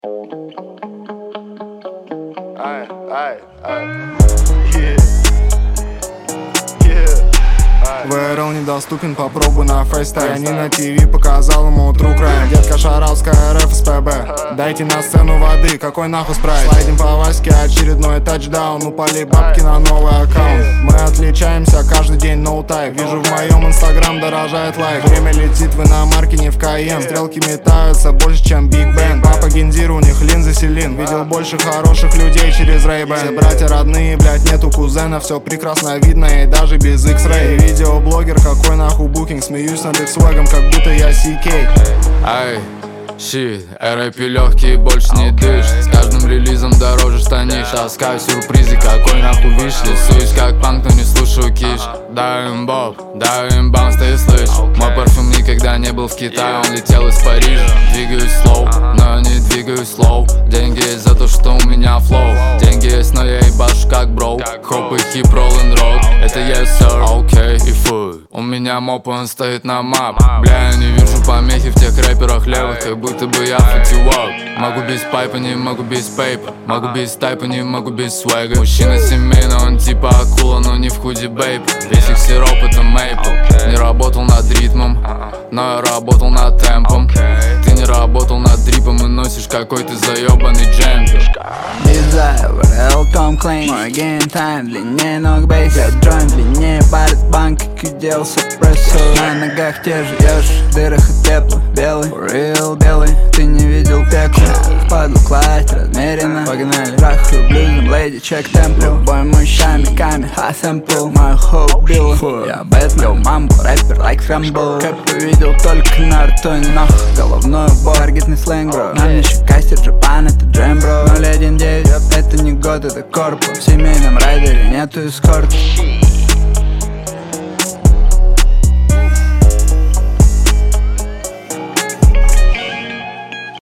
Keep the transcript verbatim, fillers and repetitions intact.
Ай, ай, ай. Yeah. Yeah. ви эр эл недоступен, попробуй на фейстайм. Я не на ТВ, показал ему true crime. Детка Шаровская, эр эф эс пэ бэ. Дайте на сцену воды, какой нахуй спрайт. Слайдим по Ваське, очередной тачдаун. Упали бабки на новый аккаунт. Мы отличаемся каждый день, no type. Вижу, в моем инстаграм дорожает лайк. Время летит, вы на марке не в Каен. Стрелки метаются больше, чем Биг Бен. Папа Гензир, у них линзы Селин. Видел больше хороших людей через Ray-Ban. Все братья родные, блять, нету кузена. Все прекрасно видно и даже без X-Ray. Видеоблогер, какой нахуй букинг. Смеюсь над их свагом, как будто я си кей. Ай, щит, рэпи легкий, больше не дышит. С каждым релизом дороже станешь. Таскаю сюрпризы, какой нахуй вишли. Суюсь как панк, но не слушаю киш. Дай им боб, дай им баунс, ты слышь. Мой парфюм никогда не был в Китае, он летел из Парижа. Двигаюсь слоу, но не двигаюсь слоу. Деньги есть за то, что у меня флоу. Деньги есть, но я ебашу как броу. Хоп и хип, роллин рок, это yes sir. Окей, и фу, у меня моп, он стоит на мап. Бля, я не вижу помехи в тех рэперах левых, как будто бы я футивал. Могу без пайпа, не могу без пейпа. Могу без тайпа, не могу без свэга. Мужчина семейный, он типа акула, но не в худи бейп. Весь их сироп это мейпл. Не работал над ритмом, но я работал над темпом. Ты не работал над дрипом и носишь какой-то заебанный джемпер. Дизайн, ви эр эл Tom Clean. Мой геймтайм длиннее ног бейс. Я джойн длиннее парит банк, как удел супрессор. На ногах те же ешь, в дырах и тепло. Белый, real белый, ты не видел пекло. Впадло класть размеренно. Погнали, трахаю блюзом, леди, чек темпл. Любой мужчина, камеха сэмпл. Мой хоп билл, я Бэтмен, мамбо, рэпер, лайк скрамбл. Кэп увидел только на ртоне, нахуй. Головной убор, таргетный сленг, бро. Нам еще кастер, Джапан, это джем, бро. ноль один девять, это не год, это корпус. В семейном райдере нету эскорта.